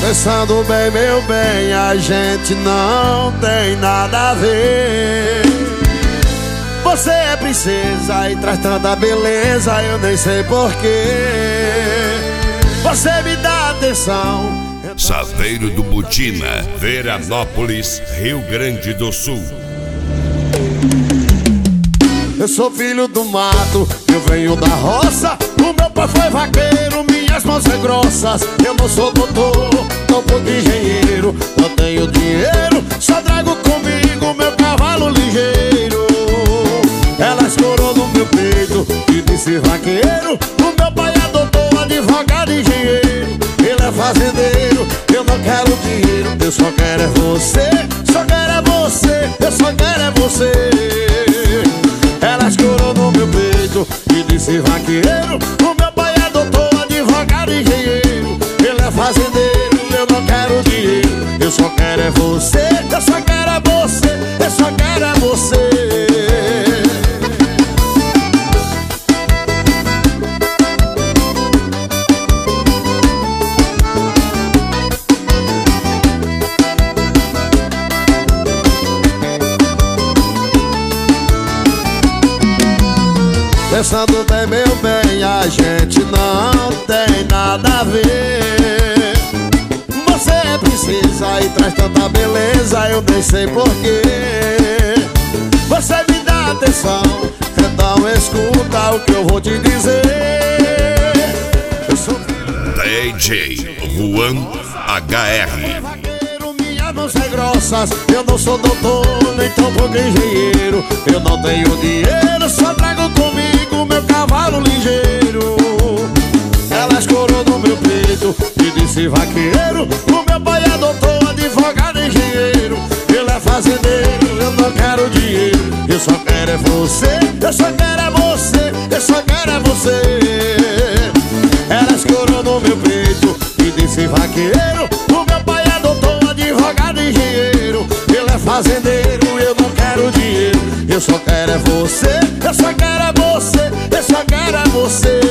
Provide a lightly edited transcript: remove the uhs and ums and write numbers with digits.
Pensando bem, meu bem, a gente não tem nada a ver. Você é princesa e traz tanta beleza, eu nem sei porquê. Você me dá atenção. Saveiro do Butina, Veranópolis, Rio Grande do Sul. Eu sou filho do mato, eu venho da roça. O meu pai foi vaqueiro, minhas mãos são grossas. Eu não sou doutor, não pouco engenheiro. Não tenho dinheiro, só trago comigo meu cavalo ligeiro. Ela escorou no meu peito e disse vaqueiro. O meu pai é doutor, advogado, engenheiro. Ele é fazendeiro, eu não quero dinheiro. Eu só quero é você, só quero é você. Eu só quero é você. Ela escorou no meu peito e disse vaqueiro. O meu pai é doutor, advogado, engenheiro. Ele é fazendeiro, eu não quero dinheiro. Eu só quero é você, eu só quero é você. Eu só quero é você. Pensando bem, meu bem, a gente não tem nada a ver. Você é princesa e traz tanta beleza, eu nem sei porquê. Você me dá atenção, então escuta o que eu vou te dizer. Eu sou DJ Juan HR. Minhas mãos são grossas, eu não sou doutor, nem tão pouco engenheiro. Eu não tenho dinheiro, só trago comigo meu cavalo ligeiro. Ela escorou no meu peito e disse vaqueiro. O meu pai é doutor, advogado, engenheiro. Ele é fazendeiro, eu não quero dinheiro. Eu só quero é você, eu só quero é você. Eu só quero é você. Ela escorou no meu peito e disse vaqueiro. O meu pai é doutor, advogado, engenheiro. Ele é fazendeiro, eu não quero dinheiro. Eu só quero é você, eu só quero é você. Eu só quero é você.